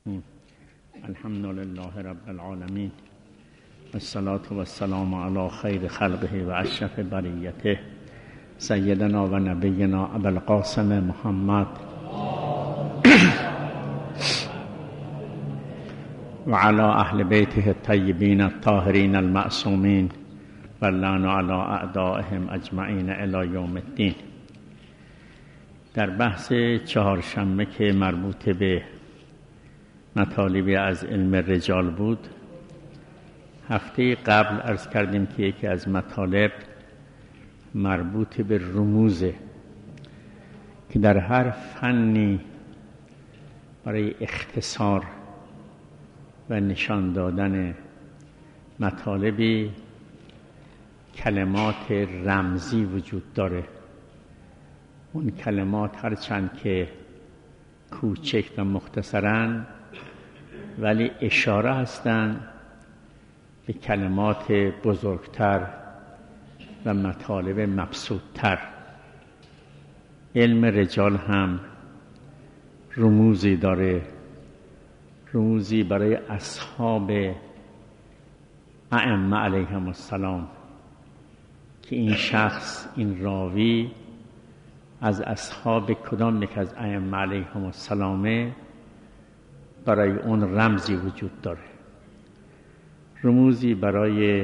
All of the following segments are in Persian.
الرحیم. الحمد لله رب العالمین والصلاة والسلام علی خیر خلقه و اشرف بریته سیدنا و نبینا ابوالقاسم محمد و علی اهل بیته الطیبین الطاهرین المعصومین واللعن علی اعدائهم اجمعین الی یوم الدین. در بحث چهارشنبه که مربوط به مطالبی از علم رجال بود، هفته قبل عرض کردیم که یکی از مطالب مربوط به رموزه که در هر فنی برای اختصار و نشان دادن مطالبی کلمات رمزی وجود داره. اون کلمات هرچند که کوچک و مختصرن ولی اشاره هستند به کلمات بزرگتر و مطالب مبسوطتر. علم رجال هم رموزی داره، رموزی برای اصحاب ائمه علیهم السلام که این شخص، این راوی از اصحاب کدام یک از ائمه علیهم السلام، برای اون رمزی وجود داره. رموزی برای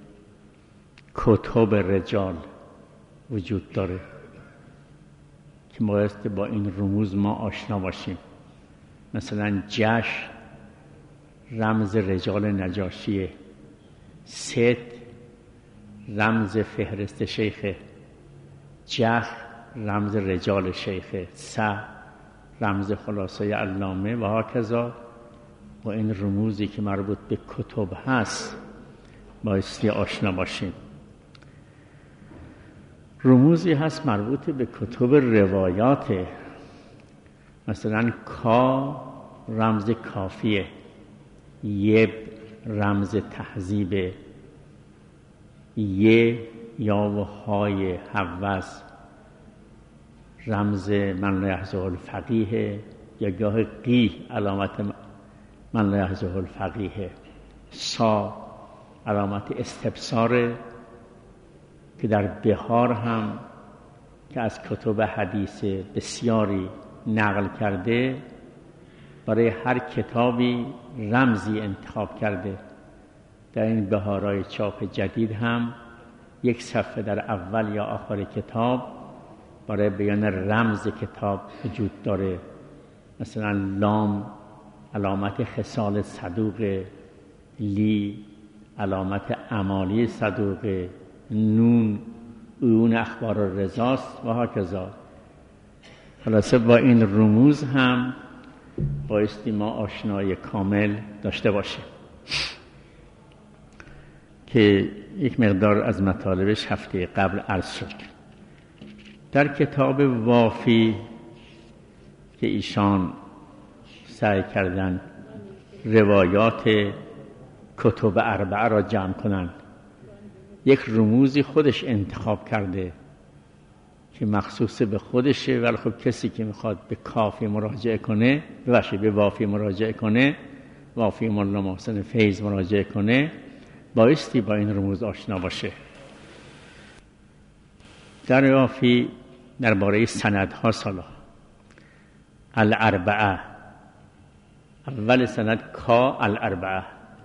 کتب رجال وجود داره که بایستی با این رموز ما آشنا باشیم. مثلا جشن رمز رجال نجاشیه، ست رمز فهرست شیخه، جخ رمز رجال شیخه، س رمز خلاصه علامه و هاکذا. با این رموزی که مربوط به کتب هست بایستی آشنا باشیم. رموزی هست مربوط به کتب روایات، مثلا کا رمز کافیه، یب رمز تهذیب، ی یا و های حوز رمز من لا یحظه الفقیه، یا گاه قی علامت من لا یحظه الفقیه، سا علامت استبصاره که در بهار هم که از کتب حدیث بسیاری نقل کرده، برای هر کتابی رمزی انتخاب کرده. در این بهارهای چاپ جدید هم یک صفحه در اول یا آخر کتاب برای بیان رمز کتاب وجود داره. مثلا لام علامت خصال صدوق، لی علامت اعمالی صدوق، نون عیون اخبار الرضاست و هاکذا. خلاصه با این رموز هم بایستی ما آشنایی کامل داشته باشیم که یک مقدار از مطالبش هفته قبل عرض شد. در کتاب وافی که ایشان سعی کردن روایات کتب اربعه را جمع کنند، یک رموزی خودش انتخاب کرده که مخصوص به خودشه، ولی خب کسی که میخواد به کافی مراجعه کنه، به وافی مراجعه کنه، وافی مولا محسن فیض مراجعه کنه، بایستی با این رموز آشنا باشه. در وافی درباره سندها سالا الاربعه، اول سند کا الاربعه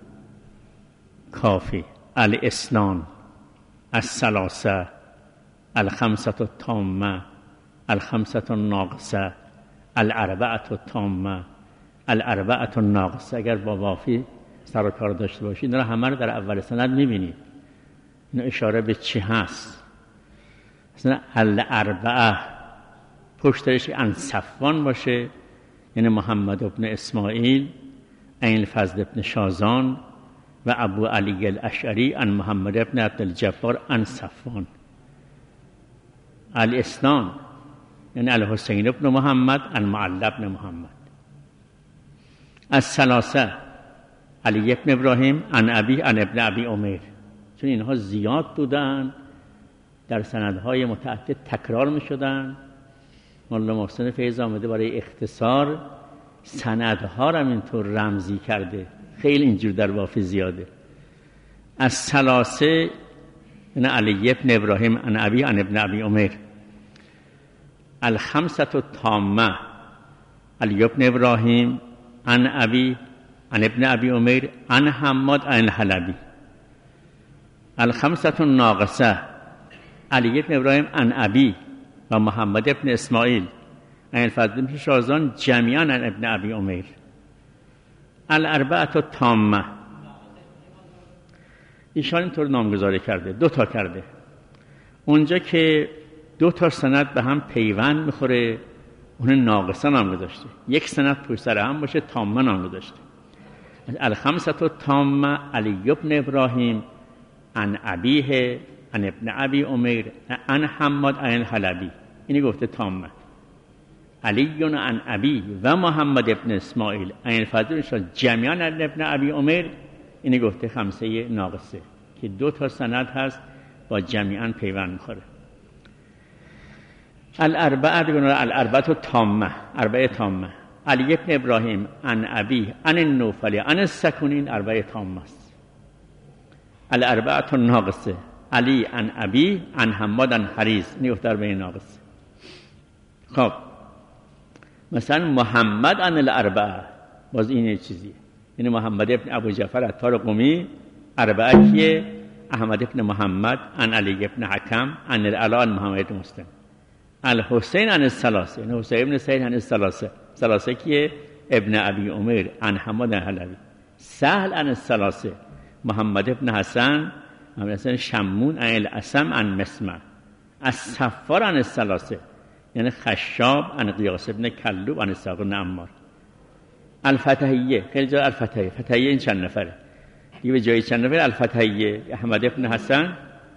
کافی، الاسنان، الثلاثه، الخمسه التامه، الخمسه الناقصه، الاربعه التامه، الاربعه الناقصه. اگر با وافی سر و کار داشته باشید، اینا همه رو در اول سند میبینید. اینا اشاره به چی هست؟ مثلا الاربعه پشتش ان صفوان باشه، یعنی محمد ابن اسماعیل عن الفضل ابن شازان و ابو علی الاشعری عن محمد ابن عبدالجبار عن صفوان. الاسنان یعنی الحسین ابن محمد عن معل ابن محمد. الثلاثه علی ابن ابراهیم عن ابی عن ابن ابی عمیر. چون اینها زیاد بودن، در سندهای متعدد تکرار می شدن، مولا محسن فیض آمده برای اختصار سندها رو هم اینطور رمزی کرده، خیلی اینجور در وافی زیاده. از ثلاثه ان علی ابن ابراهیم عن ابی عن ابن ابی عمر، الخمسة التامة علی ابن ابراهیم عن ابی عن ابن ابی عمر عن حماد عن الحلبی. الخمسة الناقصة علی ابن ابراهیم عن ابی و محمد ابن اسماعیل عن الفضل بن شازان جمیعا عن ابن ابی عمر. الاربعة التامة ایشان اینطور نامگذاری کرده، 2 تا کرده. اونجا که 2 تا سند به هم پیوند میخوره اون ناقصه نام گذاشته، 1 سند پشت سر هم باشه تامه نام گذاشته. الخمسة التامة علی ابن ابراهیم عن ابیه عن ابن ابی عمر عن حماد عن الحلبی، اینی گفته تامه. علی عن ابی و محمد ابن اسماعیل عن الفضل بن جمیعا عن ابن ابی عمر، اینی گفته خمسه ناقصه که 2 تا سند هست با جمیعا پیوند میخوره. الاربعه التامه، 4 تامه. علی ابن ابراهیم عن ابی عن النوفلی عن السکونی، 4 تامه است. الاربعه الناقصه علی عن ابی عن حماد عن حریز، اینی گفته 4 ناقصه. خب مثلا محمد عن الاربعه، باز این چیزیه، یعنی محمد ابن ابو جعفر عطار قمی، 4 کیه؟ احمد ابن محمد عن علی ابن حکم عن العلا عن محمد مسلم. الحسین عن الثلاثه، یعنی حسین ابن سعید عن الثلاثه، 3 کیه؟ ابن ابی عمر عن حماد الحلبی. سهل عن الثلاثه محمد ابن حسن محمد حسن شمون عن الاسم عن مسمع. الصفار عن الثلاثه یعنی خشاب عن قیاس ابن کلوب عن اسحاق بن عمار. الفتحیه، خیلی جا الفتحیه، فتحیه این چند نفره دیگه، به جای چند نفر الفتحیه. احمد ابن حسن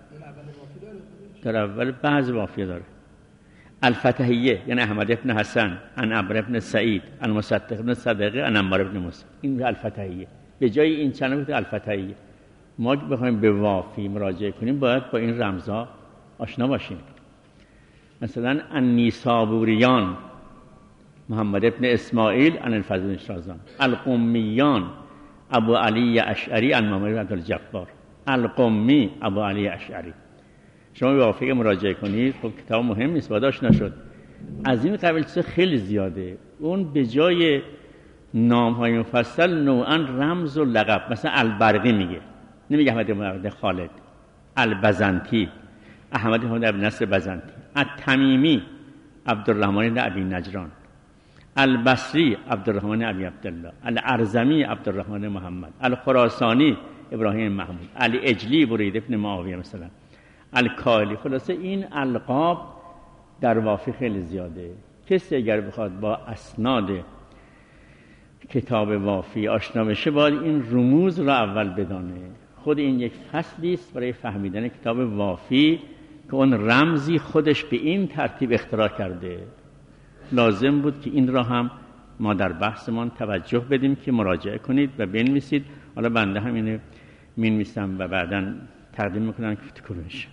در اول بعض وافیه داره. الفتحیه یعنی احمد ابن حسن عن عمرو ابن سعید عن مصدق ابن صدقه عن عمار ابن موسی، این الفتحیه. به جای این چند نفر الفتحیه. ما بخوایم به وافی مراجعه کنیم باید با این رمزها آشنا باشیم. مثلا النیسابوریان محمد ابن اسماعیل عن الفضل بن شازان. القمیان ابو علی اشعری عن محمد بن عبدالجبار. القمی ابو علی اشعری. شما به وافی مراجعه کنید، خب کتاب مهم نیست، باید آشنا شد. از این قبیل چیز خیلی زیاده. اون به جای نام‌های مفصل نوعاً رمز و لقب، مثلا البرقی میگه، نمیگه احمد بن خالد. البزنطی احمد بن نصر بزنطی. التمیمی عبدالرحمن بن ابی نجران. البصری عبدالرحمن ابی عبدالله. الارزمی عبدالرحمن محمد. الخراسانی ابراهیم محمود. الاجلی برید ابن معاویه مثلا. الکالی. خلاصه این القاب در وافی خیلی زیاده. کسی اگر بخواد با اسناد کتاب وافی آشنا بشه باید این رموز را اول بدانه. خود این یک فصلی است برای فهمیدن کتاب وافی که اون رمزی خودش به این ترتیب اختراع کرده. لازم بود که این را هم ما در بحثمان توجه بدیم که مراجعه کنید و بنویسید. حالا بنده هم اینو می‌نویسم و بعداً تقدیم میکنم که کنش.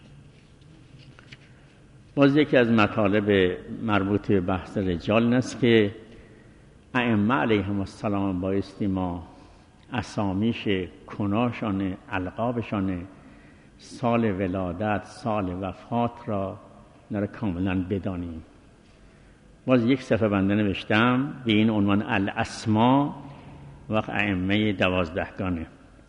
باز یکی از مطالب مربوط به بحث رجال این است که ائمه علیهم السلام بایستی ما اسامیش، کناشان، القابشان، سال ولادت، سال وفات را نره کاملا بدانیم. باز یک صفحه بنده نوشتم به این عنوان الاسما و ائمه 12گانه.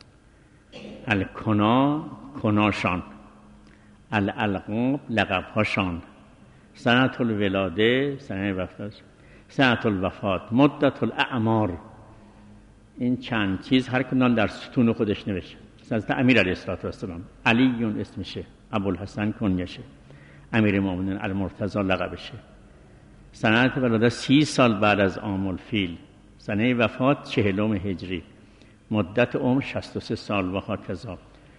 الکنا، کناشان. الالقاب، لقبهاشان. سنة الولاده، سنه وفات. سنة الوفات، مدت الاعمار. این چند چیز هر کدام در ستون خودش نوشته. حضرت امیر علیه السلام علی اسمشه، ابوالحسن کنیشه، امیر مومنین المرتضی لقبشه. سنه ولادت 30 سال بعد از عام الفیل. سنه وفات 40 هجری. مدت عمر 63 سال و هکذا.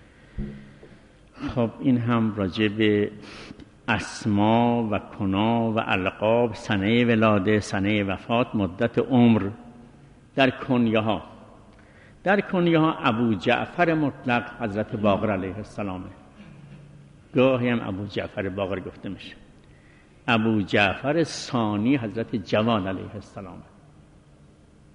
خب این هم راجع به اسما و کنا و القاب، سنه ولاده، سنه وفات، مدت عمر. در کنیه ها، در کنیه ها ابو جعفر مطلق حضرت باقر علیه السلامه. گاهی هم ابو جعفر باقر گفته میشه. ابو جعفر ثانی حضرت جواد علیه السلام.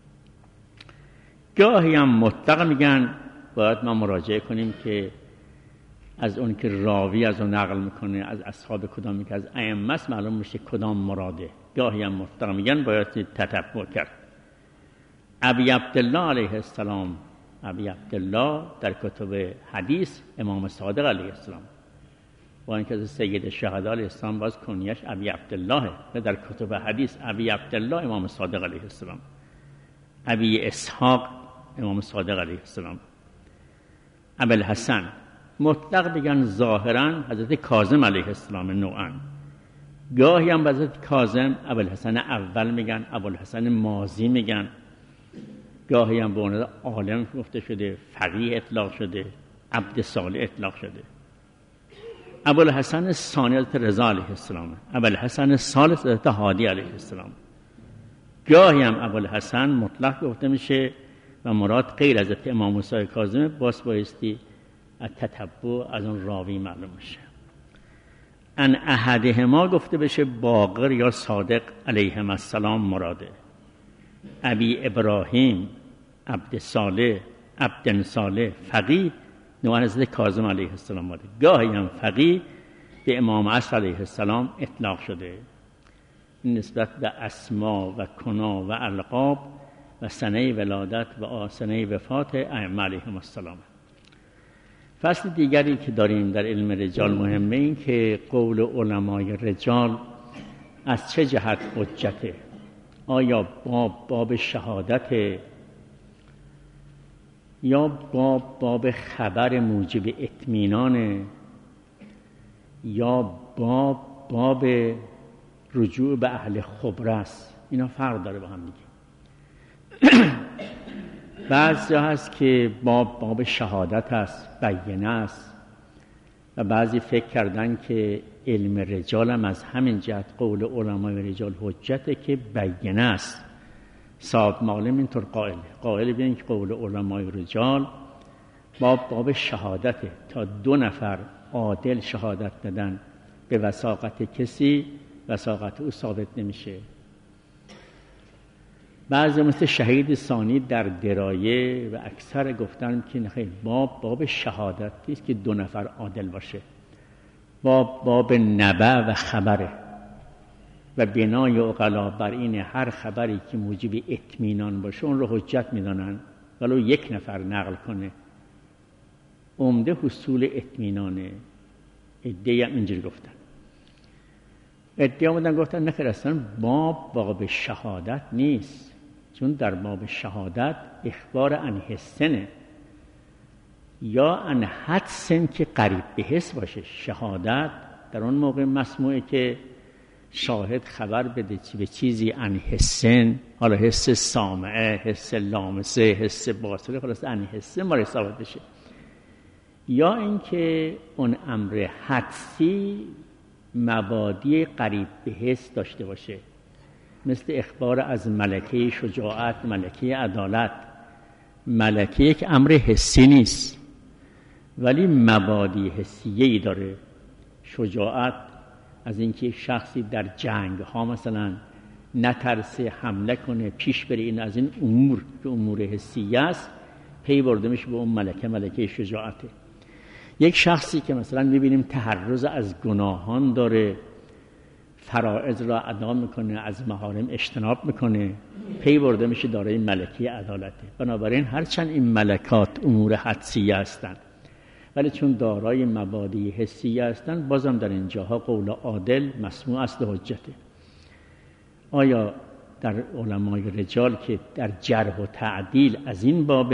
گاهی هم مطلق میگن، باید ما مراجعه کنیم که از اون که راوی از اون نقل میکنه از اصحاب کدامی که از ائمه است معلوم میشه کدام مراده. گاهی هم مطلق میگن، باید تتبع کرد. ابی عبدالله علیه السلام، ابی عبدالله در کتب حدیث امام صادق علیه السلام، با اینکه از سید الشهدا علیه السلام باز کنیش ابی عبدالله و در کتب حدیث ابی عبدالله امام صادق علیه السلام، ابی اسحاق امام صادق علیه السلام، ابی الحسن. مطلق بگن ظاهرا حضرت کاظم علیه السلام نوعا، گاهی هم حضرت کاظم ابی الحسن اول میگن، ابو الحسن ماضی میگن، گاهی هم به عنوان عالم گفته شده، فقیه اطلاق شده، عبد صالح اطلاق شده. ابو الحسن ثانی حضرت رضا علیه السلام، ابو الحسن ثالث حضرت هادی علیه السلام. گاهی هم ابو الحسن مطلق گفته میشه و مراد غیر از حضرت امام موسی کاظم، باز بایستی از تتبع از اون راوی معلوم میشه. ان احدهما گفته بشه باقر یا صادق علیهم السلام مراده. ابی ابراهیم، عبد صالح، عبد صالح، فقیه نوعا حضرت کاظم علیه السلام مراده. گاهی هم فقیه به امام عصر علیه السلام اطلاق شده، نسبت به اسما و کنا و القاب و سنه ولادت و سنه وفات ائمه علیهم السلام. فصل دیگری که داریم در علم رجال مهمه این که قول علمای رجال از چه جهت حجته. آیا باب شهادت، یا باب خبر موجب اطمینان، یا باب رجوع به اهل خبره است؟ اینا فرق داره با هم دیگه. بعضی هست که باب شهادت است، بیانه است، و بعضی فکر کردن که علم رجال هم از همین جهت قول علمای رجال حجته که بیانه است. صاحب معلم اینطور قائل بین که قول علمای رجال باب شهادته، تا 2 نفر عادل شهادت دادن به وثاقت کسی، وثاقت او ثابت نمیشه. بعضی مثل شهید ثانی در درایه و اکثر گفتن که نخیر، باب شهادت نیست که 2 نفر عادل باشه، باب نبع و خبره، و بنای عقلا بر این هر خبری که موجب اطمینان باشه اون رو حجت میدانن، ولو 1 نفر نقل کنه، عمده حصول اطمینانه. ادعی هم اینجوری گفتن. ادعی آمدن گفتن نخیر، اصلا باب شهادت نیست، چون در باب شهادت اخبار عن حسنه یا عن حدسن که قریب به حس باشه. شهادت در اون موقع مسموعه که شاهد خبر بده به چیزی عن حسن، حالا حس سامعه، حس لامسه، حس باصره، خلاص عن حسن ما ثابت بشه، یا اینکه اون امر حدسی مبادی قریب به حس داشته باشه، مثل اخبار از ملکه شجاعت، ملکه عدالت. ملکه یک امر حسی نیست ولی مبادی حسیه‌ای داره. شجاعت از اینکه یک شخصی در جنگ ها مثلا نترسه، حمله کنه، پیش بره، این از این امور که امور حسیه است پی برده میشه به اون ملکه شجاعته. یک شخصی که مثلا میبینیم تحرز از گناهان داره، فرائض را ادا میکنه، از محارم اجتناب میکنه، پی برده میشه دارای ملکه عدالته. بنابراین هرچند این ملکات امور حدسیه هستند ولی چون دارای مبادی حسیه هستند، بازم در اینجاها قول عادل مسموع است حجته. آیا در علمای رجال که در جرح و تعدیل از این باب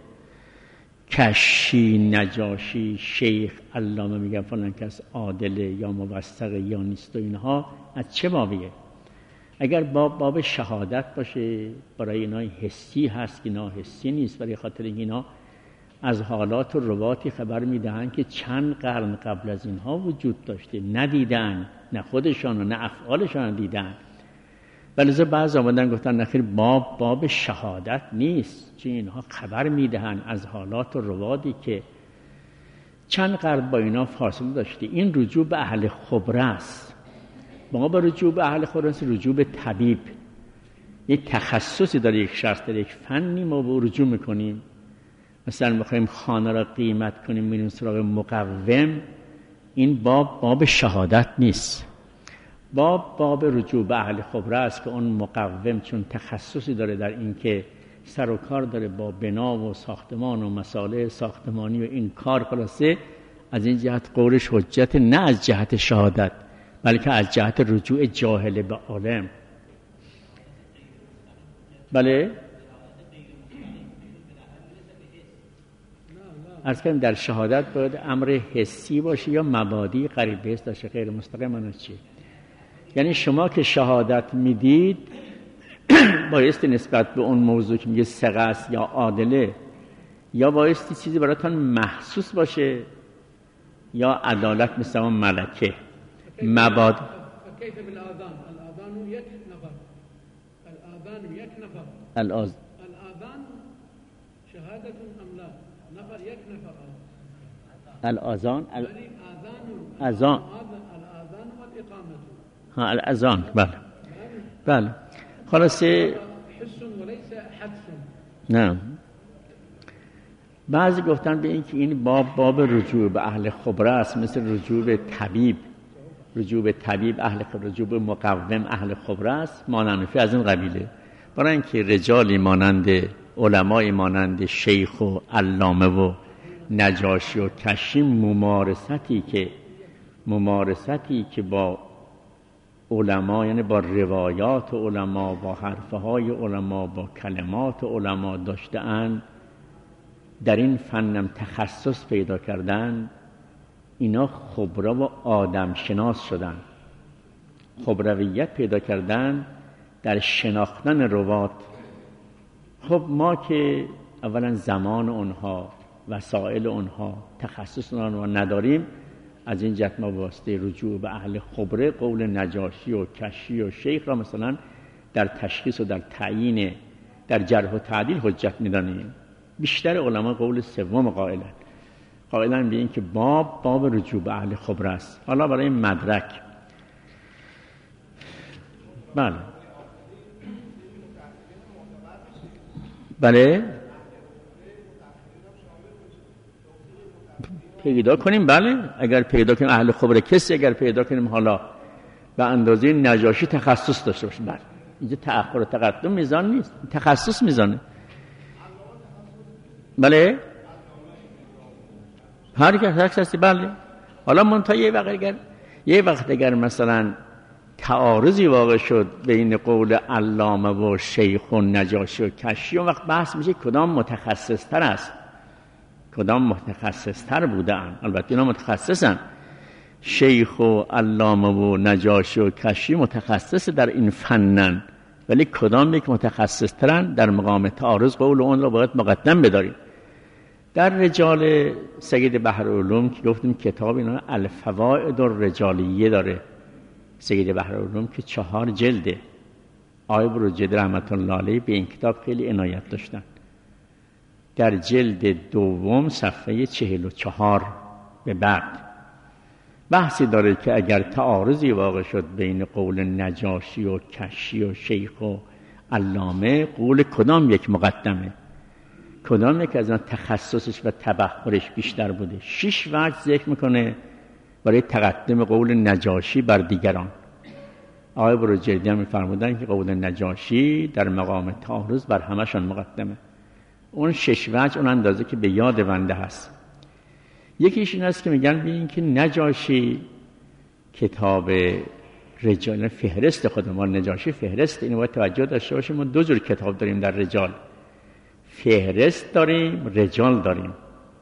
کشی، نجاشی، شیخ، علامه میگن فلان کس عادله یا موثقه یا نیست و اینها، از چه بابیه؟ اگر باب شهادت باشه برای اینا حسی هست که اینا حسی نیست، برای خاطر اینا از حالات و رواتی خبر میدهن که چند قرن قبل از اینها وجود داشته، ندیدن، نه خودشان و نه افعالشان دیدن. ولی بعضی آمدن گفتن نخیر، باب شهادت نیست، چون اینها خبر میدهن از حالات و رواتی که چند قرن با اینا فاصله داشته. این رجوع به اهل خبره است. ما به رجوع به اهل خبره است، رجوع به طبیب. یک تخصصی داره، یک شخص داره، یک فنی ما به رجوع میکنیم. مثلا بخوایم خانه را قیمت کنیم میریم سراغ مقوم، این باب شهادت نیست. باب رجوع به اهل خبره است که اون مقوم چون تخصصی داره در این که سر و کار داره با بنا و ساختمان و مسائل ساختمانی و این کار، خلاصه از این جهت قولش حجت، نه از جهت شهادت بلکه از جهت رجوع جاهل به عالم. بله عرض کنم در شهادت باید امر حسی باشه یا مبادی قریب به حس داشته، غیر مستقیم منو چی؟ یعنی شما که شهادت میدید بایستی نسبت به اون موضوع که میگه ثقه است یا عادله، یا بایستی چیزی براتون محسوس باشه یا عدالت مثل اون ملکه مباد. كيف بالآذان؟ الآذان یک نفر، الآذان یک نفر، الآذان شهادة ام لا؟ نفر یک نفر. الآذان اذان اذان الآذان والإقامة. ها الاذان، بله خلاصه حس وليس حدس. نه، بعضی گفتن به این که این باب رجوع به اهل خبره است، مثل رجوع به طبیب، رجوع به طبیب اهل خبره، رجوع به مقوم اهل خبره است، ماننفی از این قبیله. برای اینکه رجالی مانند علمای مانند شیخ و علامه و نجاشی و کشی ممارستی که با علما، یعنی با روایات علما، با حرفهای علما، با کلمات علما داشته اند، در این فنم تخصص پیدا کردن، اینا خبره و آدم شناس شدن، خبرویت پیدا کردن در شناختن روات. خب ما که اولا زمان اونها، وسائل اونها، تخصص اونها نداریم، از این جهت ما واسطه رجوع به اهل خبره قول نجاشی و کشی و شیخ را مثلا در تشخیص و در تعیین، در جرح و تعدیل حجت می‌دانیم. بیشتر علما قول سوم قائلن به این که باب رجوع به اهل خبره است. حالا برای مدرک، بله پیدا کنیم، بله اگر پیدا کنیم اهل خبره کسی، اگر پیدا کنیم حالا به اندازه نجاشی تخصص داشته باشه، بله اینجا تأخر و تقدم میزان نیست، تخصص میزانه. بله هر کسی، بله. حالا منتها یه وقت اگر مثلا تعارضی واقع شد بین قول علامه و شیخ و نجاشی و کشی، اون وقت بحث میشه کدام متخصص تر است، کدام متخصص تر بودن. البته اینا متخصصن، شیخ و علامه و نجاشی و کشی متخصص در این فنن، ولی کدام یک متخصص ترن در مقام تعارض قول اون رو باید مقدم بداریم. در رجال سید بحرالعلوم که گفتیم کتاب اینا الفوائد الرجالیه داره، سید بحرالعلوم که 4 جلده، آقای بروجردی رحمت الله علیه به این کتاب خیلی عنایت داشتن. در جلد دوم صفحه 44 به بعد بحثی داره که اگر تعارضی واقع شد بین قول نجاشی و کشی و شیخ و علامه، قول کدام یک مقدمه، کدام یک از آن تخصصش و تبحرش بیشتر بوده. 6 وجه ذکر میکنه برای تقدم قول نجاشی بر دیگران. آقای بروجردی هم میفرمودن که قول نجاشی در مقام تعارض بر همشان مقدمه. اون 6 وجه اون اندازه که به یاد بنده هست. یکیش این است که میگن ببینین که نجاشی کتاب رجال، فهرست خودمان نجاشی فهرست، اینو باید توجه داشته باشیم. ما 2 جور کتاب داریم در رجال، فهرست داریم، رجال داریم.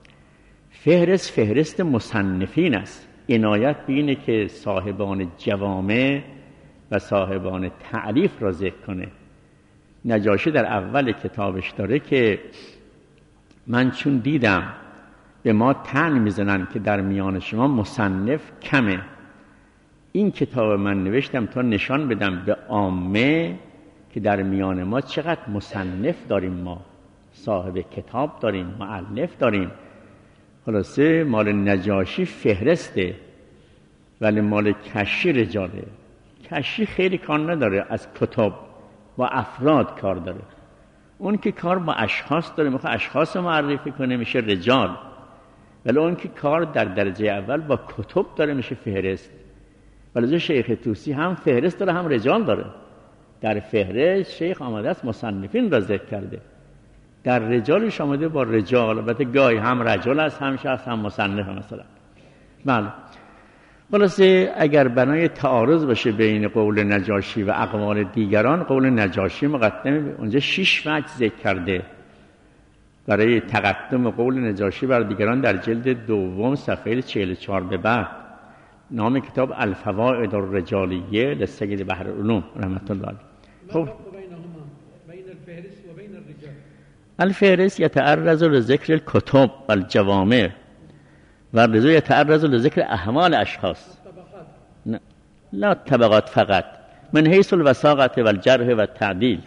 فهرست مصنفین است، عنایت به اینه که صاحبان جوامع و صاحبان تعلیف را ذکر کنه. نجاشی در اول کتابش داره که من چون دیدم به ما طعن میزنن که در میان شما مصنف کمه، این کتاب من نوشتم تا نشان بدم به عامه که در میان ما چقدر مصنف داریم، ما صاحب کتاب داریم، مؤلف داریم. خلاصه مال نجاشی فهرسته، ولی مال کشی رجاله. کشی خیلی کار نداره از کتاب با افراد کار داره. اون که کار با اشخاص داره میخواد اشخاص رو معرفی کنه میشه رجال، ولی اون که کار در درجه اول با کتب داره میشه فهرست. ولی شیخ طوسی هم فهرست داره هم رجال داره. در فهرست شیخ آمده است مصنفین را ذکر کرده، در رجالش آمده با رجال، البته گاهی هم رجل است هم شخص هم مصنف مثلا. بله. خلاصه اگر بنای تعارض باشه بین قول نجاشی و اقوال دیگران، قول نجاشی مقدمه. اونجا 6 وجه ذکر کرده برای تقدم قول نجاشی بر دیگران در جلد دوم صفحه 44 به بعد. نام کتاب الفوائد الرجالیه لسید بحر العلوم رحمت الله علیه. خب بین الفهرست و بین الرجال. الفهرست یتعرض لذکر الکتب والجوامع و الرجال یتعرض لذکر احوال اشخاص. نه لا طبقات فقط، من حیث الوثاقه والجرح والتعدیل.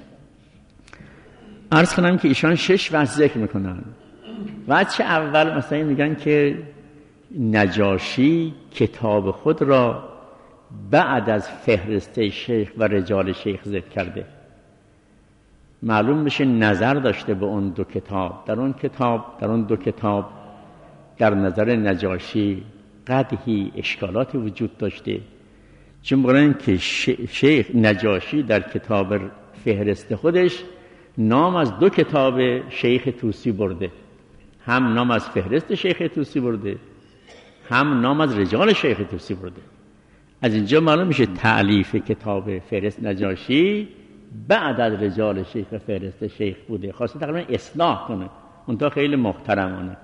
عرض کنم که ایشان 6 وجه ذکر میکنن. وجه اول مثلا میگن که نجاشی کتاب خود را بعد از فهرسته شیخ و رجال شیخ ذکر کرده. معلوم بشه نظر داشته به اون دو کتاب. در اون دو کتاب در نظر نجاشی قدحی اشکالاتی وجود داشته، چون برای اینکه شیخ نجاشی در کتاب فهرست خودش نام از 2 کتاب شیخ طوسی برده، هم نام از فهرست شیخ طوسی برده هم نام از رجال شیخ طوسی برده. از اینجا معلوم میشه تألیف کتاب فهرست نجاشی بعد از رجال شیخ فهرست شیخ بوده، خواسته تقریبا اصلاح کنه، اونتا خیلی محترمانه.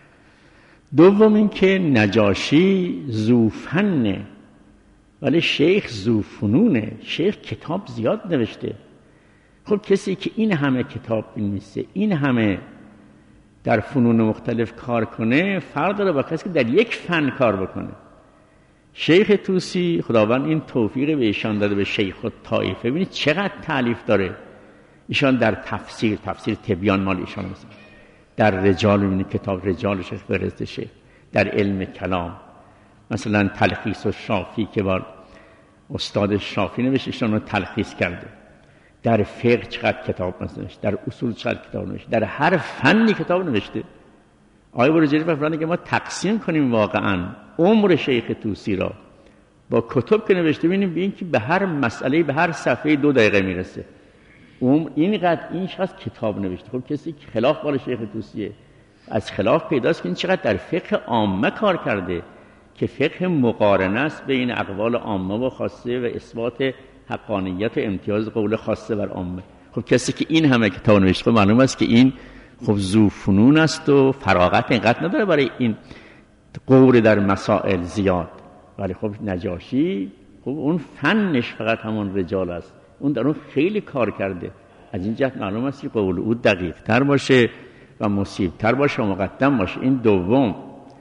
دوم این که نجاشی ذوفنه ولی شیخ ذوفنونه. شیخ کتاب زیاد نوشته. خب کسی که این همه کتاب بنویسه، این همه در فنون مختلف کار کنه، فرق داره با کسی که در یک فن کار بکنه. شیخ طوسی خداوند این توفیق به ایشان داده، به شیخ الطائفه. ببینید چقدر تالیف داره ایشان در تفسیر تبیان مال ایشان مثلا، در رجال ببینید کتاب رجال شیخ فهرست شیخ، در علم کلام مثلا تلخیص الشافی که بار استاد شافی نوشته ایشان رو تلخیص کرده. در فقه چقدر کتاب نوشته، در اصول چقدر کتاب نوشته، در هر فنی کتاب نوشته. آقای بروجردی فرمودند که ما تقسیم کنیم واقعا عمر شیخ طوسی را با کتب که نوشته، ببینیم ببین که به هر مسئله به هر صفحه 2 دقیقه میرسه. اینقدر این شخص کتاب نوشته. خب کسی که خلاف بال شیخ طوسیه، از خلاف پیداست که این چقدر در فقه عامه کار کرده که فقه مقارنه است بین اقوال عامه و خاصه و اثبات حقانیت و امتیاز قول خاصه بر عامه. خب کسی که این همه کتاب نوشته، خب معلوم است که این خب ذوفنون است و فراغت اینقدر نداره برای این قول در مسائل زیاد. ولی خب نجاشی خب اون فنش فقط همون رجال است، اون در اون خیلی کار کرده. از این جهت معلوم است که قول او دقیق تر باشه و مصیب تر باشه و مقدم باشه. این دوم.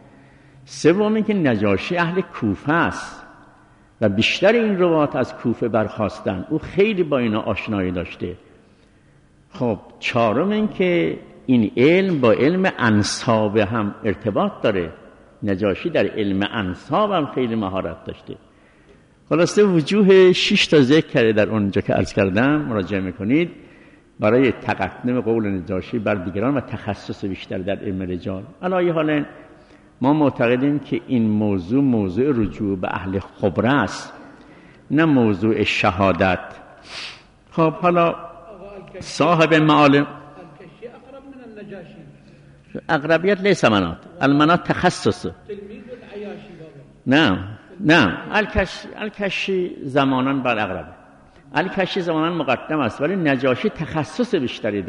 سوم این که نجاشی اهل کوفه است و بیشتر این روایات از کوفه برخواستن، او خیلی با اینا آشنایی داشته. خب چهارم این که این علم با علم انساب هم ارتباط داره. نجاشی در علم انساب هم خیلی مهارت داشته. خلاصه وجوه 6 تا ذکر کرده در اونجا که عرض کردم، مراجعه میکنید برای تقدم قول نجاشی بر دیگران و تخصص بیشتر در علم رجال. علی حال ما معتقدیم که این موضوع رجوع به اهل خبره است، نه موضوع شهادت. خب حالا صاحب معالم الکشی اقرب من النجاشی. اقربیت لیس منات، المنات تخصص. تلمید العیاشی بابا. نه الکشی زمانان بر اقربه. الکشی زمانان مقدم است ولی نجاشی تخصص بیشتری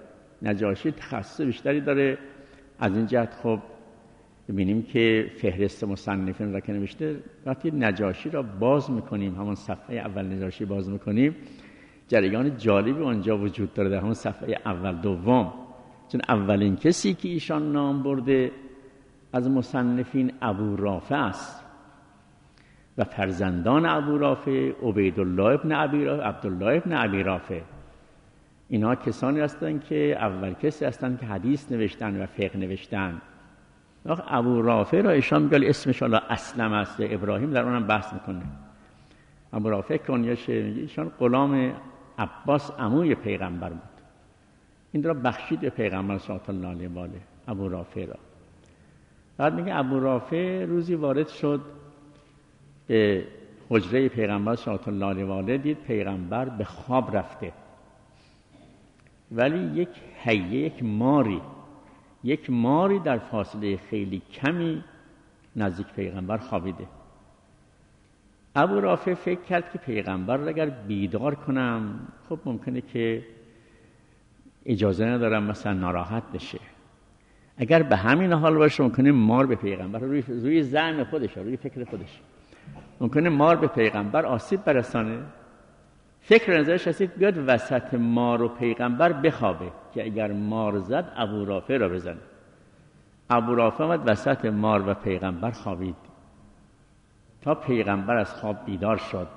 داره. از این جهت خب ببینیم که فهرست مصنفین را که نوشته، وقتی نجاشی را باز میکنیم، همون صفحه اول نجاشی باز میکنیم، جریان جالبی اونجا وجود داره در همون صفحه اول دوم. چون اولین کسی که ایشان نام برده از مصنفین ابو رافع است و فرزندان ابو رافع عبیدالله ابن ابی رافع، عبدالله ابن ابی رافع، اینا کسانی هستند که اول کسی هستند که حدیث نوشتن و فقه نوشتن. ابو رافع را ایشان میگه اسمش حالا اسلم است، ابراهیم در اونم بحث میکنه. ابو رافع کنیش ایشان غلام عباس عموی پیغمبر بود. این را بخشید به پیغمبر صلی الله علیه و آله، ابو رافع را. بعد میگه ابو رافع روزی وارد شد به حجره پیغمبر صلی الله علیه و آله، دید پیغمبر به خواب رفته، ولی یک حیه، یک ماری در فاصله خیلی کمی نزدیک پیغمبر خوابیده. ابو رافع فکر کرد که پیغمبر را اگر بیدار کنم خب ممکنه که اجازه ندارم مثلا ناراحت بشه، اگر به همین حال باشه ممکنه مار به پیغمبر روی ذهن خودش، روی فکر خودش ممکنه مار به پیغمبر آسیب برسانه. فکر نظرش رسید بیاد وسط مار و پیغمبر بخوابه که اگر مار زد ابو رافع را بزنه. ابو رافع آمد وسط مار و پیغمبر خوابید تا پیغمبر از خواب بیدار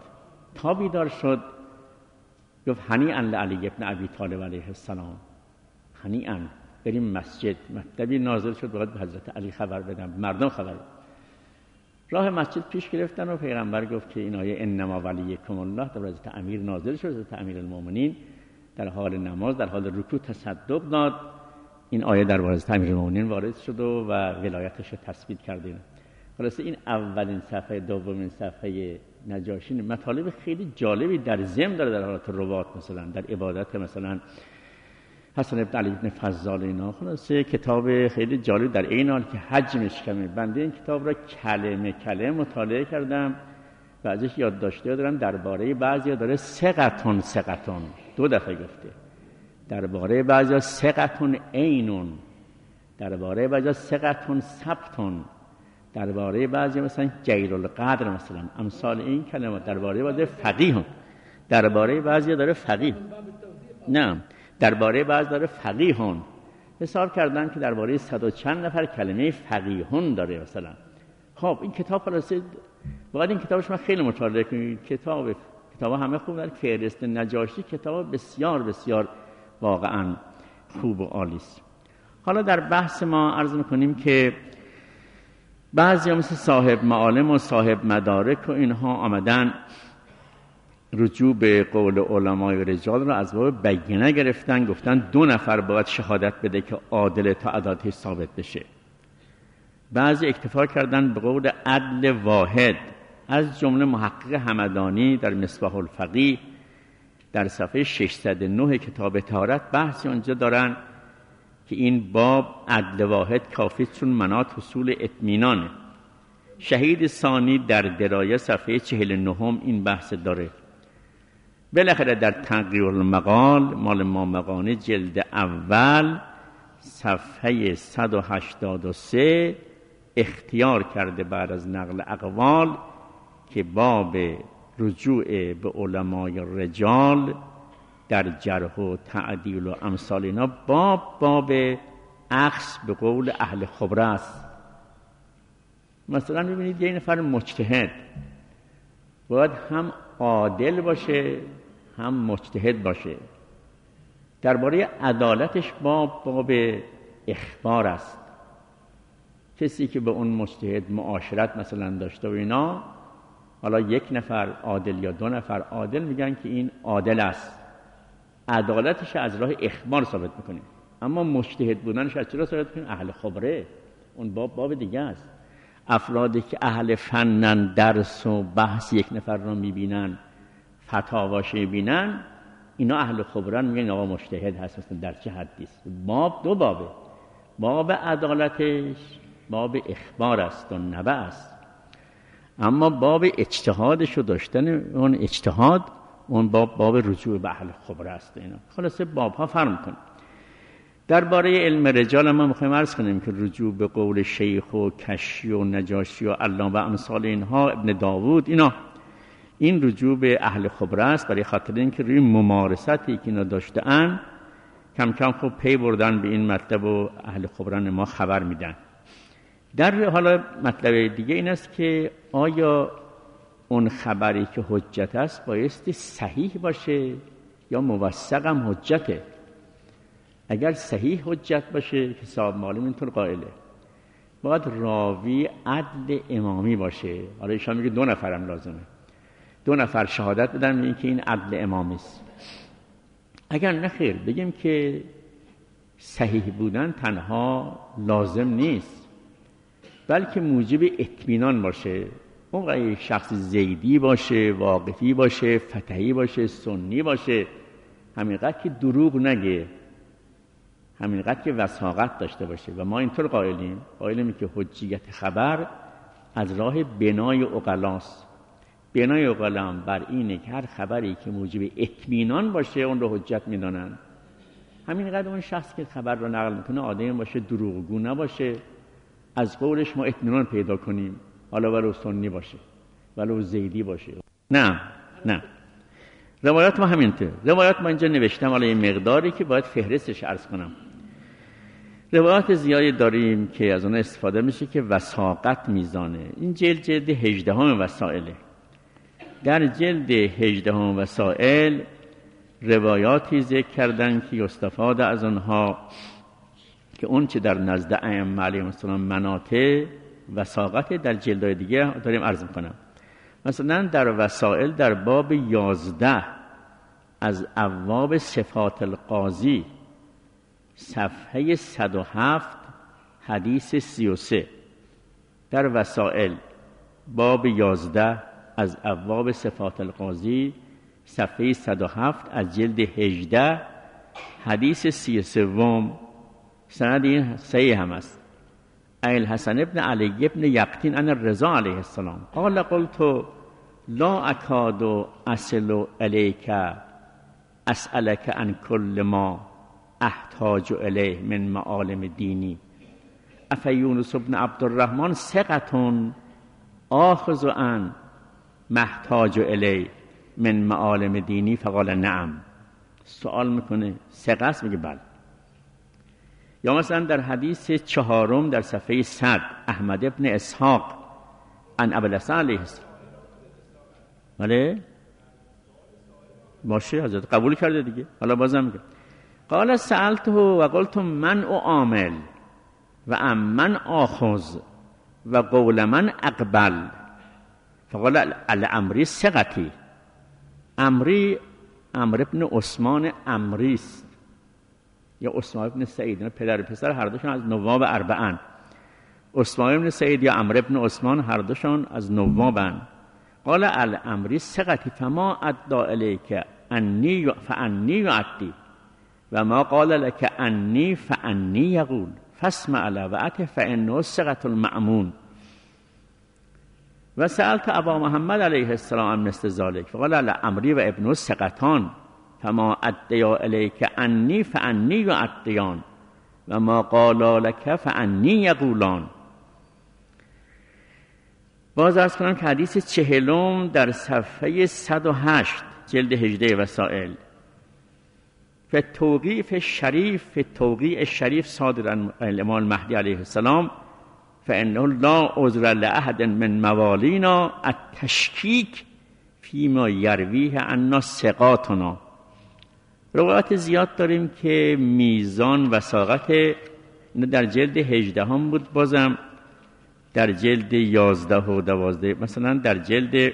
شد. گفت هنیئا لعلی ابن ابی طالب علیه السلام، هنیئا، بریم مسجد. مطلبی نازل شد باید به حضرت علی خبر بدم، مردم خبر بدم. راه مسجد پیش گرفتن و پیغمبر گفت که این آیه انما ولیکم الله در حضرت امیر نازل شد. حضرت امیر المؤمنین در حال نماز، در حال رکوع تصدق داد. این آیه در حضرت امیر المؤمنین وارد شد و ولایتش رو تثبیت کردیم. خلاصه این اولین صفحه، دومین صفحه نجاشی مطالب خیلی جالبی در ضمن داره، در حالت رباط، مثلا در عبادت مثلا حسن ابن علی ابن فضال اینا. خلاصه کتاب خیلی جالب در این حال که حجمش کمه. بنده این کتاب را کلمه کلمه مطالعه کردم و ازش یادداشت‌ها دارم. درباره بعضیا داره ثقتون 2 دفعه گفته، درباره بعضیا ثقتون عینون، درباره بعضیا ثقتون ثبتون، درباره بعضی مثلا جیرالقدر، مثلا امثال این کلمات، درباره بعضی فقیهون، درباره بعضی داره فقیه، نه درباره بعضی داره فقیهون. حساب کردن که درباره 100 و چند نفر کلمه فقیهون داره مثلا. خب این کتاب خلاصه واقعا این کتابش من خیلی مطالعه کنید. کتاب همه خوب داره. فهرست نجاشی کتاب بسیار بسیار واقعا خوب و عالی است. حالا در بحث ما عرض میکنیم که بعضی مثل صاحب معالم و صاحب مدارک و اینها آمدن رجوع به قول علمای رجال را از باب بینه گرفتن، گفتن 2 نفر باید شهادت بده که عادل تا عدالتش ثابت بشه. بعضی اکتفا کردن به قول عدل واحد، از جمله محقق همدانی در مصباح الفقیه در صفحه 609 کتاب طهارت بحثی اونجا دارن که این باب عدل واحد کافی چون مناط حصول اطمینانه. شهید ثانی در درایه صفحه 49 این بحث داره. بالاخره در تقریر المقال مال مامقانی جلد اول صفحه 183 اختیار کرده بعد از نقل اقوال که باب رجوع به علمای رجال در جرح و تعدیل و امثال اینا باب اخذ به قول اهل خبره است. مثلا ببینید یه نفر مجتهد باید هم عادل باشه هم مجتهد باشه. درباره عدالتش باب اخبار است. کسی که به اون مجتهد معاشرت مثلا داشته و اینا، حالا 1 نفر عادل یا 2 نفر عادل میگن که این عادل است، عدالتش از راه اخبار ثابت میکنیم. اما مجتهد بودنش از چرا ثابت میکنیم؟ اهل خبره، اون باب دیگه است. افرادی که اهل فنن، درس و بحث 1 نفر رو میبینن، فتاواش میبینن، اینا اهل خبرن، میگن آقا مجتهد هست. مثلا در چه حدی است؟ باب 2 بابه. باب عدالتش باب اخبار است و نبع است. اما باب اجتهادش و داشتن اون اجتهاد، اون باب رجوع به اهل خبره است. اینا خلاصه بابها فرق میکنه. درباره علم رجال ما میخوایم عرض کنیم که رجوع به قول شیخ و کشی و نجاشی و علامه و امثال اینها، ابن داوود، این رجوع به اهل خبره است، برای خاطر اینکه روی ممارستی که اینا داشته‌اند کم کم خوب پی بردن به این مطلب و اهل خبره ما خبر میدن. در حالا مطلب دیگه این است که آیا اون خبری که حجت است بایستی صحیح باشه یا موثق هم حجته؟ اگر صحیح حجت باشه که صاحب معلوم اینطور قائله، باید راوی عدل امامی باشه. حالا ایشان میگه 2 نفر هم لازمه، 2 نفر شهادت بدن میگن که این عدل امامی است. اگر نه خیر بگیم که صحیح بودن تنها لازم نیست، بلکه موجب اطمینان باشه. اون شخص زیدی باشه، واقفی باشه، فتحی باشه، سنی باشه، همینقدر که دروغ نگه، همینقدر که وثاقت داشته باشه. و ما اینطور قائلیم که حجیت خبر از راه بنای عقلاست. بنای عقلا بر اینه که هر خبری که موجب اطمینان باشه اون رو حجت میدانن. همینقدر اون شخص که خبر رو نقل میکنه آدمی باشه دروغگو نباشه، از قولش ما اطمینان پیدا کنیم، حالا ولو سنی باشه ولو زیدی باشه. نه روایات ما همینطور. روایات ما اینجا نوشتم حالا این مقداری که باید فهرستش عرض کنم. روایات زیادی داریم که از اون استفاده میشه که وثاقت میزانه. این جلد 18 وسائله. در جلد 18 وسائل روایاتی ذکر کردن که یستفاد از آنها که اون چه در نزد ائمه علیهم السلام مناطع وثاقت در جلدهای دیگه داریم عرض میکنم. مثلا در وسائل در باب 11 از ابواب صفات القاضی صفحه 107 حدیث 33 در وسائل باب 11 از ابواب صفات القاضی صفحه 107 از جلد 18 حدیث 33 سند این صحیح هم است. الحسن ابن علی ابن یقطین عن الرضا علیه السلام قال قلت لا اکاد اصل الیک اسألک عن کل ما احتاج الیه من معالم دینی افیونس ابن عبدالرحمن ثقة آخذ عن محتاج الیه من معالم دینی فقال نعم. سوال میکنه ثقه است؟ میگه بله. یا مثلا در حدیث 4 در صفحه 100 احمد ابن اسحاق عن ابوالحسن علیه السلام. بله باشه حضرت قبول کرده دیگه. حالا بازم میگه قال سألته و قلت من اعامل و من آخذ و قول من اقبل فقال الامری ثقتی. امری عمرو ابن عثمان امریست یا عثمان ابن سعید، پدر و پسر هر دوشون از نواب اربعن. عثمان ابن سعید یا عمرو ابن عثمان هر دوشون از نوابن. قال الامری ثقتی فما ادعا الیک انی فانی یعطی و ما قال لك انی فانی یقول فاسمع لوعته فانه ثقة المأمون. و سألت ابا محمد علیه السلام عن مثل ذلك فقال الامری و ابن ثقتان فما ادعا الیک انی فانی یعطیان و ما قال لك فانی یقولان. باز عرض کنم که حدیث 40 در صفحه 108 جلد 18 وسائل فی التوقیع الشریف صادر عن الامام المهدی علیه السلام فانه لا عذر لاحد من موالینا التشکیک فیما یرویه عنا ثقاتنا. روایات زیاد داریم که میزان وثاقت در جلد 18 هم بود، بازم در جلد 11 و 12 مثلا در جلد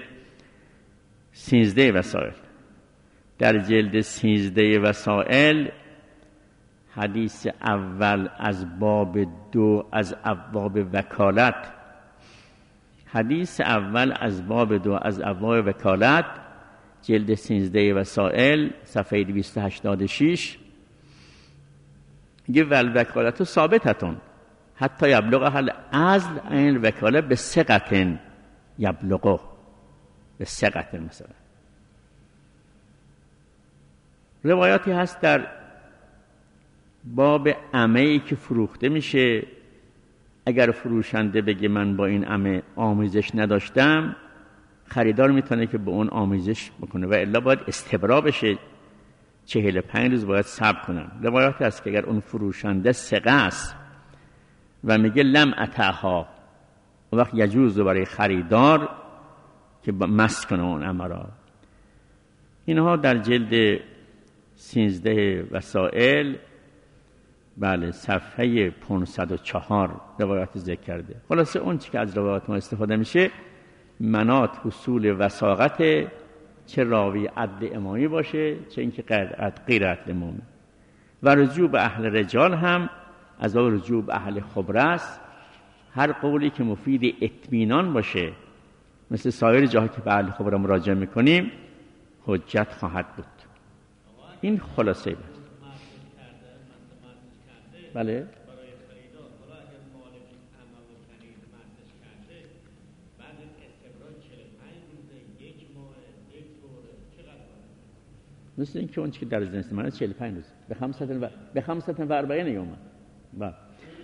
13 وسائل. در جلد 13 وسائل حدیث اول از باب 2 از ابواب وکالت، حدیث اول از باب 2 از ابواب وکالت جلد 13 وسائل صفحه 286 میگه ول وکالت ثابتتون حتی یبلغ العزل این وکاله به ثقة یبلغه به ثقة. مثلا روایاتی هست در باب عمه‌ای که فروخته میشه، اگر فروشنده بگه من با این عمه آمیزش نداشتم، خریدار میتونه که به اون آمیزش بکنه و الا باید استبرا بشه، 45 روز باید صبر کنن. روایاتی هست که اگر اون فروشنده ثقه است و میگه لم اتاها، اون وقت یجوز برای خریدار که مس کنه اون عمه را. اینها در جلد 13 وسائل بله صفحه 504 روایات ذکر کرده. خلاصه اون چی که از روایات ما استفاده میشه منات حصول وثاقت چه راوی عدل امامی باشه چه اینکه غیر عدل امامی. و رجوع به اهل رجال هم از باب رجوع به اهل خبره است. هر قولی که مفید اطمینان باشه مثل سایر جاها که به اهل خبره مراجعه میکنیم حجت خواهد بود. این خلاصه بود. بله مثل این که اون که در زنست من 45 روز به 540 یوم. بله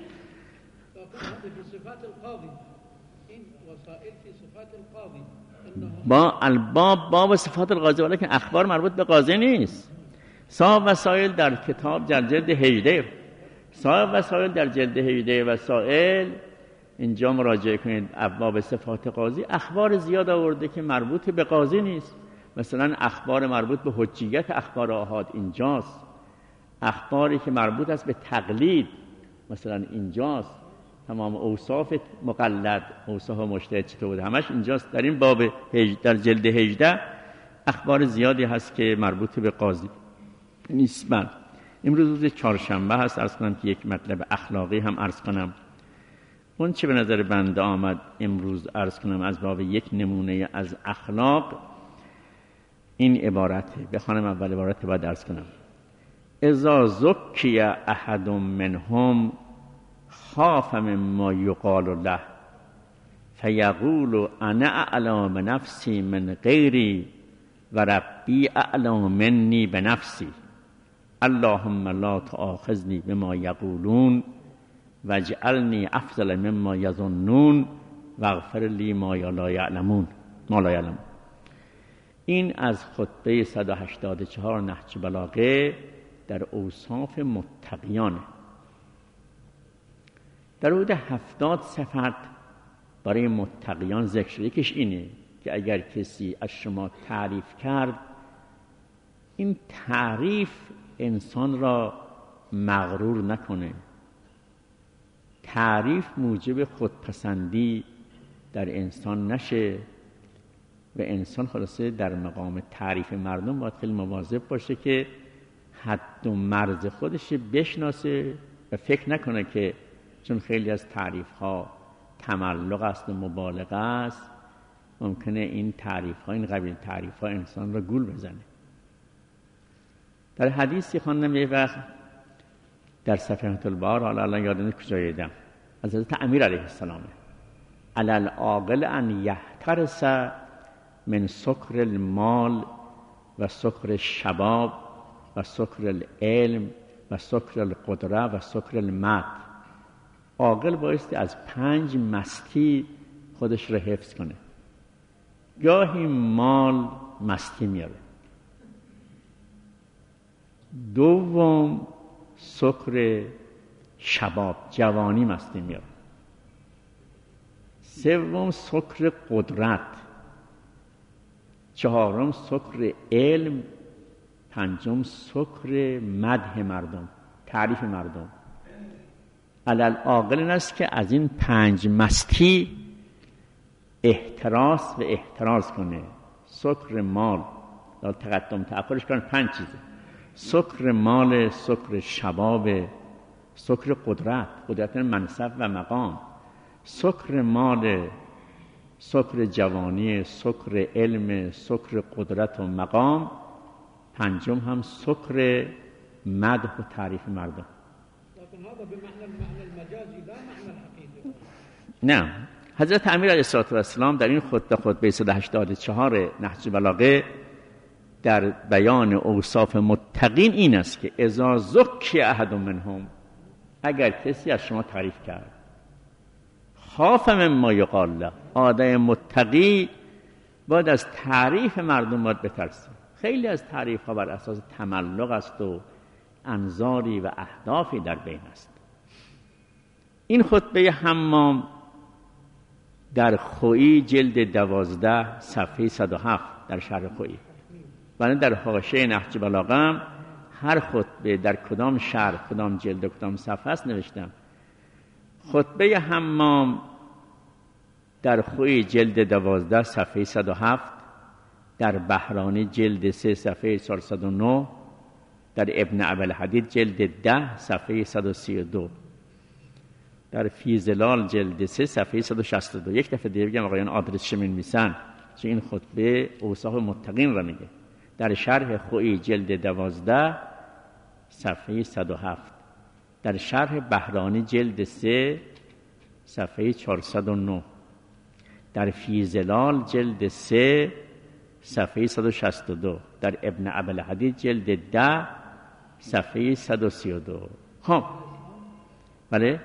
في صفات القاضي این وسائل في صفات القاضي با الباب باب صفات القاضی، ولی که اخبار مربوط به قاضی نیست. صاحب وسائل در کتاب در جلد 18 صاحب وسائل در جلد 18 وسائل اینجا مراجعه کنید. ابواب صفات قاضی اخبار زیاد آورده که مربوط به قاضی نیست. مثلا اخبار مربوط به حجیت اخبار آحاد اینجاست. اخباری که مربوط است به تقلید مثلا اینجاست. تمام اوصاف مقلد، اوصاف مجتهد چطور بود همش اینجاست. در این باب در جلد 18 اخبار زیادی هست که مربوط به قاضی نیست. من امروز روز چهارشنبه هست، عرض کنم که یک مطلب اخلاقی هم عرض کنم. اون چه به نظر بنده آمد امروز عرض کنم از باب یک نمونه از اخلاق این عبارته. بخوانم اول عبارت بعد عرض کنم. اذا زکی احد منهم خاف مما یقال له فیقول انا اعلم نفسی من غیری و ربی اعلم منی بنفسی اللهم لا تؤاخذنی بما یقولون واجعلنی افضل مما یظنون واغفر لی ما لا یعلمون. این از خطبه 184 نهج بلاغه در اوصاف متقیانه. در حدود 70 صفت برای متقیان ذکر شده. یکیش اینه که اگر کسی از شما تعریف کرد، این تعریف انسان را مغرور نکنه. تعریف موجب خودپسندی در انسان نشه و انسان خلاصه در مقام تعریف مردم باید خیلی مواظب باشه که حد و مرز خودش بشناسه و فکر نکنه که چون خیلی از تعریف ها تملق است و مبالغه است ممکنه این تعریف ها این قبیل تعریف ها انسان را گول بزنه. در حدیثی خواندم یه وقت در صفحه البار، حالا الان یادم نیست کجا دیدم، از حضرت امیر علیه السلام: علی العاقل ان یحترس من سکر المال و سکر الشباب و سکر العلم و سکر القدره و سکر المد. عاقل بایستی از 5 مستی خودش را حفظ کنه. گاهی مال مستی میاره، دوم سکر شباب جوانی مستی میاره، سوم سکر قدرت، چهارم سکر علم، پنجم سکر مدح مردم تعریف مردم. علل عاقل این است که از این 5 مستی احتراس و احتراز کنه. سکر مال دار تقدم تأخرش کنه 5 چیزه: سکر مال، سکر شباب، سکر قدرت منصب و مقام، سکر مال، سکر جوانی، سکر علم، سکر قدرت و مقام، پنجم هم سکر مدح و تعریف مردم. لكن هذا بمعنى المجازي لا معنى الحقيقي. نه، حضرت امیر علیه السلام در این خطبه 184 نهج بلاغه در بیان اوصاف متقین این است که اذا زکی احد منهم، اگر کسی از شما تعریف کرد، خاف مما یقال له، آدم متقی باید از تعریف مردم باید بترسه. خیلی از تعریف ها بر اساس تملق است و انظاری و اهدافی در بین است. این خطبه حمام در خویی جلد 12 صفحه 107 در شرح خویی، و در حاشیه نهج بلاغه هر خطبه در کدام شرح، کدام جلد و کدام صفحه است نوشتم. خطبه حمام در خویی جلد 12 صفحه 107 در بهرانی جلد 3 صفحه 409، در ابن ابوالحدید جلد 10 صفحه 132، در فی ظلال جلد 3 صفحه 162. یک دفعه دیگه بگم آقایان آدرسش می‌نویسن چون این خطبه اوصاف متقین را میگه. در شرح خویی جلد 12 صفحه 107، در شرح بهرانی جلد 3 صفحه 409، در فی ظلال جلد 3 صفحه 162، در ابن ابوالحدید جلد 10 صفحه 132. خب بله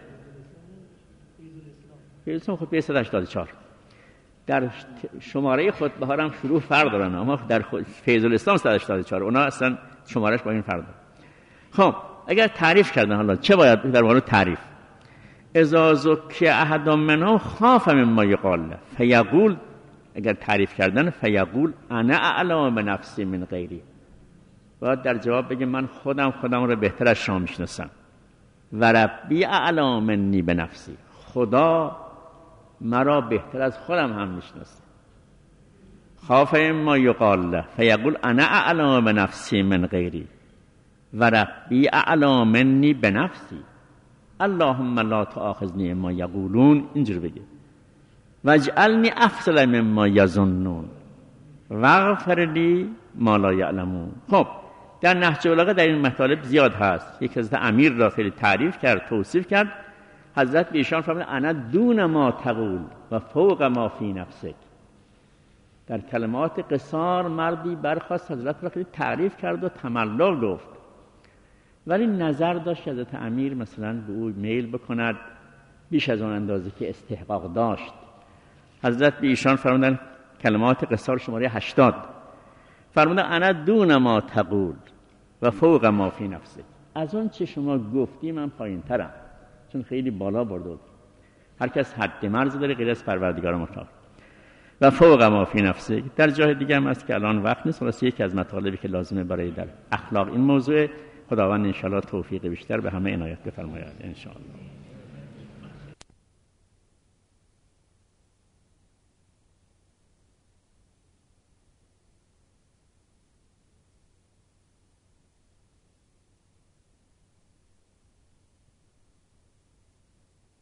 فیض خطبه 184 در شماره خطبه ها هم شروع فرق دارن، اما در فیض الاسلام 184 اونا اصلا شمارش با این فرق داره. خب اگر تعریف کردن، حالا چه باید در مورد تعریف؟ اذا زکی احد منهم خاف مما یقال فیقول، اگر تعریف کردن فیقول انا اعلم بنفسی من غیری، باید در جواب بگه من خودم رو بهتر از شما میشناسم. و ربی اعلم منی بنفسی، خدا مرا بهتر از خودم هم میشناسه. خاف مما یقال له فیقول انا اعلم بنفسی من غیری و ربی اعلم منی بنفسی اللهم لا تؤاخذنی مما یقولون، اینجور بگه واجعلنی افضل مما یظنون واغفر لی ما لا یعلمون. خب در نهج البلاغه در این مطالب زیاد هست. یک حضرت امیر را خیلی تعریف کرد، توصیف کرد. حضرت به ایشان فرمود انا دون ما تقول و فوق ما فی نفسک. در کلمات قصار مردی برخاست حضرت را خیلی تعریف کرد و تملق گفت، ولی نظر داشت حضرت امیر مثلا به او میل بکند بیش از اون اندازه که استحقاق داشت. حضرت به ایشان فرمودن کلمات قصار شماره 80 فرمودن انا دون ما تقول و فوق ما فی نفسک، از اون چه شما گفتی من پایین ترم، چون خیلی بالا برده بود. هر کس حد مرز داره غیر از پروردگار متعال. و فوق ما فی نفسک در جای دیگه هم هست که الان وقت نیست، واسه یکی از مطالبی که لازمه برای در اخلاق این موضوع. خداوند انشاءالله توفیق بیشتر به همه عنایت بفرماید انشاءالله.